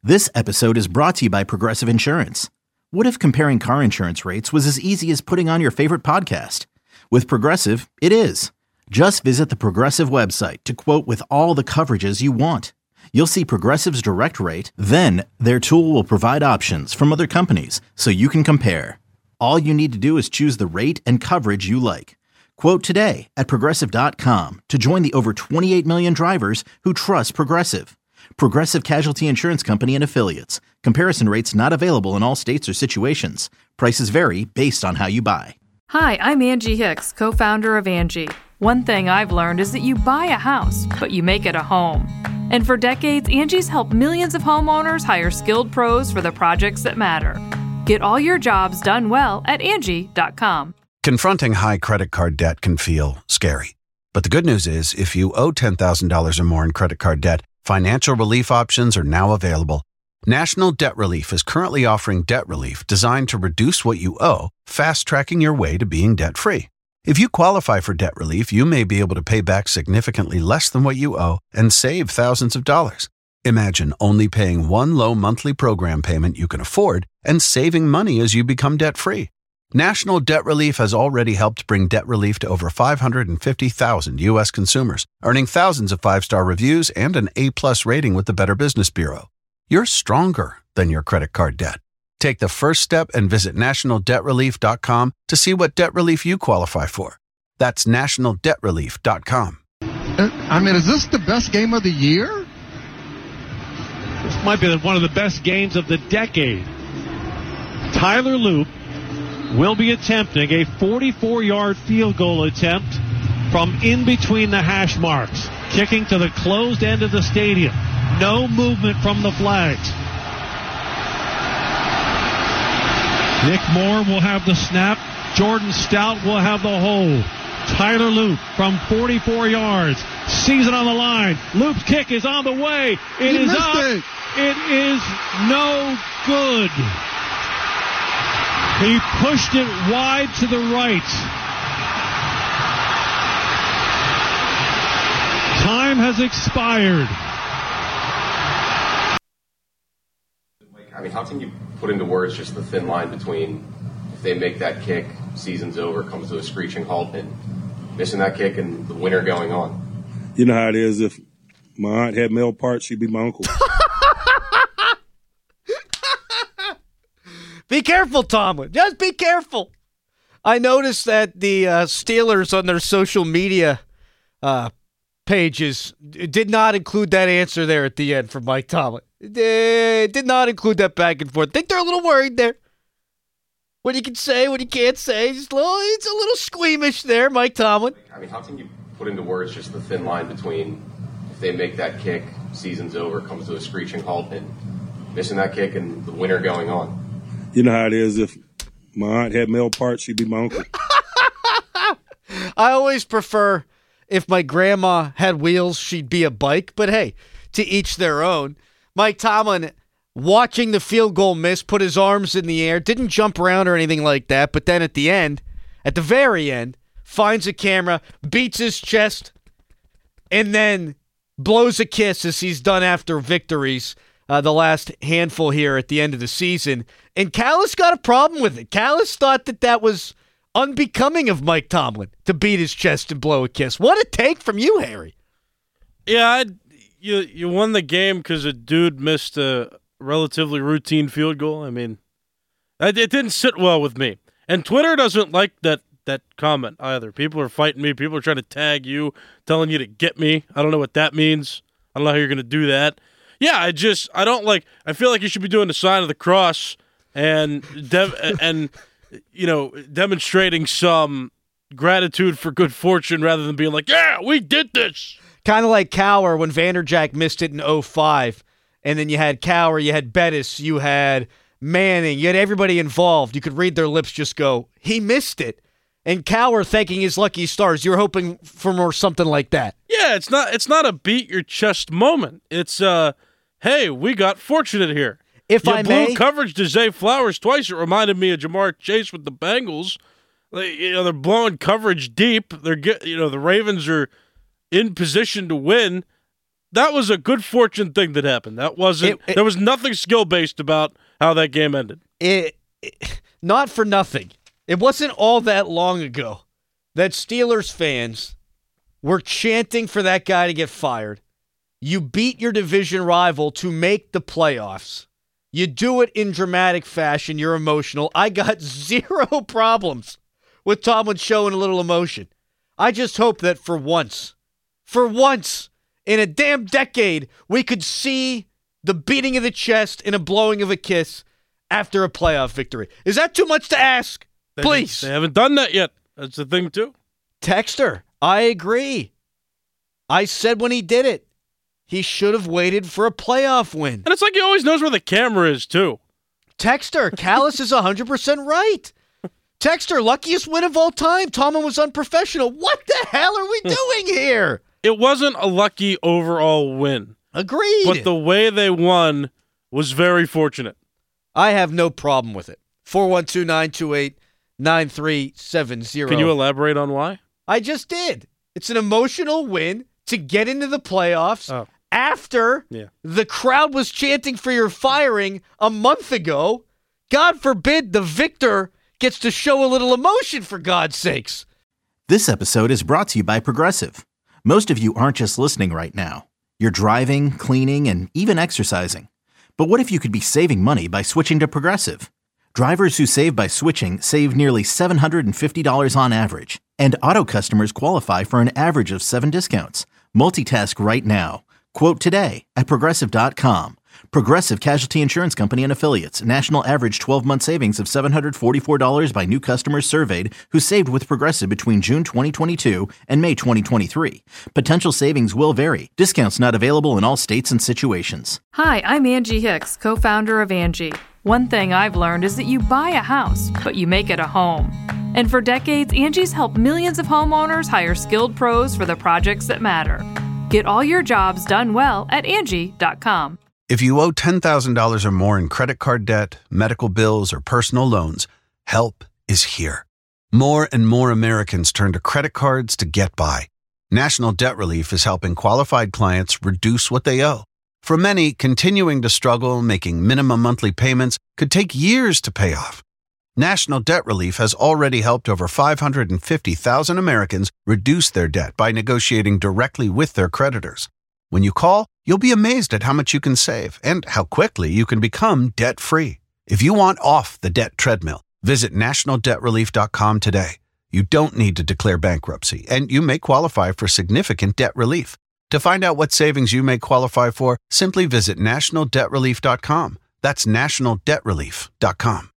This episode is brought to you by Progressive Insurance. What if comparing car insurance rates was as easy as putting on your favorite podcast? With Progressive, it is. Just visit the Progressive website to quote with all the coverages you want. You'll see Progressive's direct rate, then their tool will provide options from other companies so you can compare. All you need to do is choose the rate and coverage you like. Quote today at Progressive.com to join the over 28 million drivers who trust Progressive. Progressive Casualty Insurance Company and Affiliates. Comparison rates not available in all states or situations. Prices vary based on how you buy. Hi, I'm Angie Hicks, co-founder of Angie. One thing I've learned is that you buy a house, but you make it a home. And for decades, Angie's helped millions of homeowners hire skilled pros for the projects that matter. Get all your jobs done well at Angie.com. Confronting high credit card debt can feel scary. But the good news is, if you owe $10,000 or more in credit card debt, financial relief options are now available. National Debt Relief is currently offering debt relief designed to reduce what you owe, fast-tracking your way to being debt-free. If you qualify for debt relief, you may be able to pay back significantly less than what you owe and save thousands of dollars. Imagine only paying one low monthly program payment you can afford and saving money as you become debt-free. National Debt Relief has already helped bring debt relief to over 550,000 U.S. consumers, earning thousands of five-star reviews and an A-plus rating with the Better Business Bureau. You're stronger than your credit card debt. Take the first step and visit nationaldebtrelief.com to see what debt relief you qualify for. That's nationaldebtrelief.com. Is this the best game of the year? This might be one of the best games of the decade. Tyler Loop will be attempting a 44-yard field goal attempt from in between the hash marks, kicking to the closed end of the stadium. No movement from the flags. Nick Moore will have the snap. Jordan Stout will have the hold. Tyler Loop from 44 yards. Sees it on the line. Loop's kick is on the way. It is up. It is no good. He pushed it wide to the right. Time has expired. How can you put into words just the thin line between if they make that kick, season's over, comes to a screeching halt, and missing that kick and the winner going on? You know how it is. If my aunt had male parts, she'd be my uncle. Be careful, Tomlin. Just be careful. I noticed that the Steelers on their social media pages did not include that answer there at the end for Mike Tomlin. They did not include that back and forth. I think they're a little worried there. What you can say, what you can't say. It's a little squeamish there, Mike Tomlin. How can you put into words just the thin line between if they make that kick, season's over, comes to a screeching halt, and missing that kick and the winner going on? You know how it is. If my aunt had male parts, she'd be my uncle. I always prefer if my grandma had wheels, she'd be a bike. But hey, to each their own. Mike Tomlin, watching the field goal miss, put his arms in the air, didn't jump around or anything like that. But then at the very end, finds a camera, beats his chest, and then blows a kiss as he's done after victories. The last handful here at the end of the season. And Callis got a problem with it. Callis thought that was unbecoming of Mike Tomlin to beat his chest and blow a kiss. What a take from you, Harry. Yeah, you won the game because a dude missed a relatively routine field goal. It didn't sit well with me. And Twitter doesn't like that comment either. People are fighting me. People are trying to tag you, telling you to get me. I don't know what that means. I don't know how you're going to do that. Yeah, I feel like you should be doing the sign of the cross and demonstrating some gratitude for good fortune rather than being like, yeah, we did this. Kind of like Cowher when Vanderjagt missed it in 2005. And then you had Cowher, you had Bettis, you had Manning, you had everybody involved. You could read their lips just go, he missed it. And Cowher thanking his lucky stars. You were hoping for more something like that. Yeah, it's not a beat your chest moment. It's hey, we got fortunate here. If I may, blew coverage to Zay Flowers twice. It reminded me of Jamar Chase with the Bengals. They're blowing coverage deep. The Ravens are in position to win. that was a good fortune thing that happened. That wasn't. There was nothing skill based about how that game ended. Not for nothing. It wasn't all that long ago that Steelers fans were chanting for that guy to get fired. You beat your division rival to make the playoffs. You do it in dramatic fashion. You're emotional. I got zero problems with Tomlin showing a little emotion. I just hope that for once in a damn decade, we could see the beating of the chest and a blowing of a kiss after a playoff victory. Is that too much to ask? Please. They haven't done that yet. That's the thing, too. Texter, I agree. I said when he did it, he should have waited for a playoff win. And it's like he always knows where the camera is, too. Texter, Callis is 100% right. Texter, luckiest win of all time. Tomlin was unprofessional. What the hell are we doing here? It wasn't a lucky overall win. Agreed. But the way they won was very fortunate. I have no problem with it. 412-928-9370. Can you elaborate on why? I just did. It's an emotional win to get into the playoffs after the crowd was chanting for your firing a month ago. God forbid the victor gets to show a little emotion, for God's sakes. This episode is brought to you by Progressive. Most of you aren't just listening right now. You're driving, cleaning, and even exercising. But what if you could be saving money by switching to Progressive? Drivers who save by switching save nearly $750 on average, and auto customers qualify for an average of 7 discounts. Multitask right now. Quote today at Progressive.com. Progressive Casualty Insurance Company and Affiliates. National average 12-month savings of $744 by new customers surveyed who saved with Progressive between June 2022 and May 2023. Potential savings will vary. Discounts not available in all states and situations. Hi, I'm Angie Hicks, co-founder of Angie. One thing I've learned is that you buy a house, but you make it a home. And for decades, Angie's helped millions of homeowners hire skilled pros for the projects that matter. Get all your jobs done well at Angie.com. If you owe $10,000 or more in credit card debt, medical bills, or personal loans, help is here. More and more Americans turn to credit cards to get by. National Debt Relief is helping qualified clients reduce what they owe. For many, continuing to struggle making minimum monthly payments could take years to pay off. National Debt Relief has already helped over 550,000 Americans reduce their debt by negotiating directly with their creditors. When you call, you'll be amazed at how much you can save and how quickly you can become debt-free. If you want off the debt treadmill, visit nationaldebtrelief.com today. You don't need to declare bankruptcy, and you may qualify for significant debt relief. To find out what savings you may qualify for, simply visit nationaldebtrelief.com. That's nationaldebtrelief.com.